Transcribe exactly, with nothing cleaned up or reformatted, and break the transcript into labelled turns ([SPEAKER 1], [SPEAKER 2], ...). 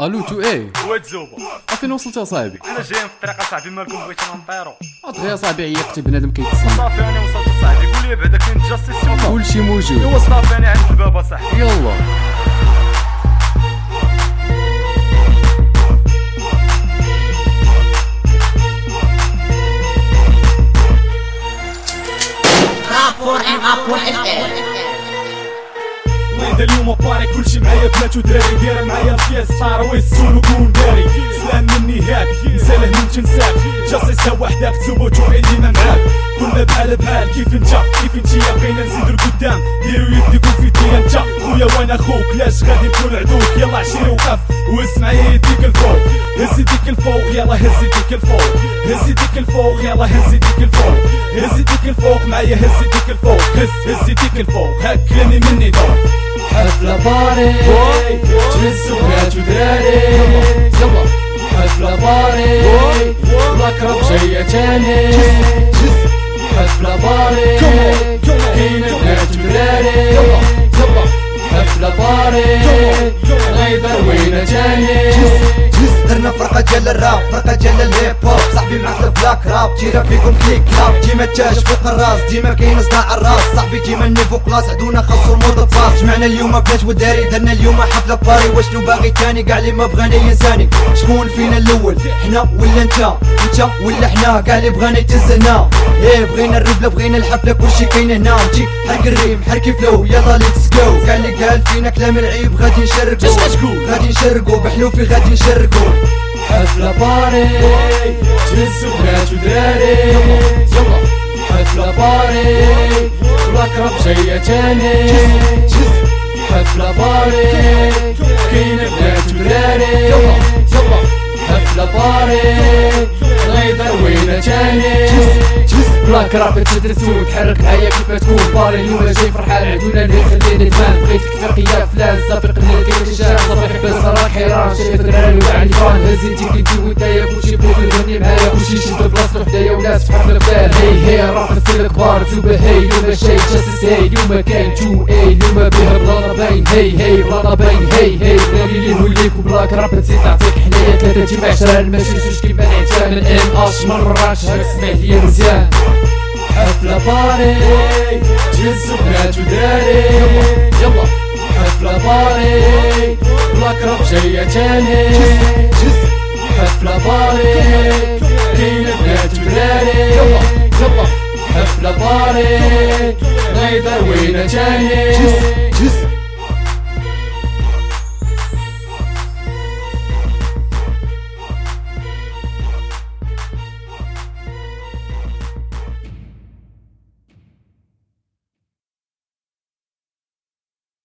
[SPEAKER 1] الو تو ايه
[SPEAKER 2] واد زوبه
[SPEAKER 1] فين وصلت يا صاحبي؟
[SPEAKER 2] انا جاي في الطريق اصاحبي مالكم بغيتنا نطيرو
[SPEAKER 1] اضغي يا صاحبي عيقتي بنادم كيتسنى
[SPEAKER 2] صافي انا وصلت اصاحبي قول لي بعدا كاين جاستيسيون
[SPEAKER 1] كلشي موجود
[SPEAKER 2] ايوا صافي انا عند الباب اصاحبي
[SPEAKER 1] يلا
[SPEAKER 3] وين اليوم باري كلشي معايا بنات ودراري داير معايا الكيس طار ويسون وكون داري سلام مني هاك نساله من تنساك جاستيس وحدك تزوج ديما معاك كلنا بحال بحال كيف انت كيف انتيا بغينا نزيدو لقدام ديرو يديكم في يدي انت خويا وانا خوك لاش غادي نكون عدوك يلا عشيري وقف واسمع يديك الفوق هز يديك الفوق يلا هز يديك الفوق هز يديك الفوق يلا هز يديك الفوق هز يديك الفوق معايا هز يديك الفوق هز هز يديك الفوق هاك كلامي مني دور
[SPEAKER 4] حفلة باري تهزو بنات ودراري يلا حفلة باري والأقرب جاية تاني حفلة باري كاين بنات ودراري يلا حفلة باري غيظهر وين تاني
[SPEAKER 5] درنا فرقة ديال الراب فرقة ديال الهيب هوب صاحبي معاك البلاك راب جيرا فيكم كليك كلاب ديما التاج فوق الراس ديما كاين صداع الراس صاحبي ديما النيفو كلاس عدونا خاصو المود باس جمعنا اليوم بنات وداري درنا اليوم حفلة باري واشنو باغي تاني كاع اللي ما بغانا ينساني شكون فينا الاول حنا ولا انت انت ولا حنا كاع اللي بغانا يتهزنا ايه بغينا الربلة بغينا الحفلة كلشي كاين هنا نجي حرك الريم حرك فلو يلا ليتس جو كاع اللي قال فينا كلام العيب غادي نشرقو غادي نشرقو بحلوفي غادي نشرقو
[SPEAKER 4] حفلة باري تهزو بنات ودراري يلا حفلة باري والأقرب جاية تاني حفلة باري كاين بنات ودراري يلا حفلة باري غيظهر وين تاني بلاك راب تدرسو تحرك معايا كيف تكون باري اليوم جاي فرحان عدونا اللي خليني نتفان بغيتك فرقي يا فلان صافي قلنا كاين شجاع صافي حبس راك حيران شايف دراري وعلي فان هزيتي كنتي ودايا كلشي بغيت نغني معايا كلشي شد بلاصتو حدايا وناس في حفلة بال هي هي راه خصي الكبار توبا هي اليوم شاي جاسس هي اليوم كاين تو اي اليوم بيه بلاطا باين هي هي بلاطا باين هي هي بلادي اللي نوليك وبلاك راب تزيد نعطيك حنايا ثلاثة تجيب عشرة ماشي جوج كيما نعتها من ام اش مرات هاك سمعت ليا مزيان حفلة باري تهزو بنات ودراري يلا حفلة باري والأقرب جاية تاني حفلة باري كاين بنات ودراري يلا حفلة باري غيظهر وين تاني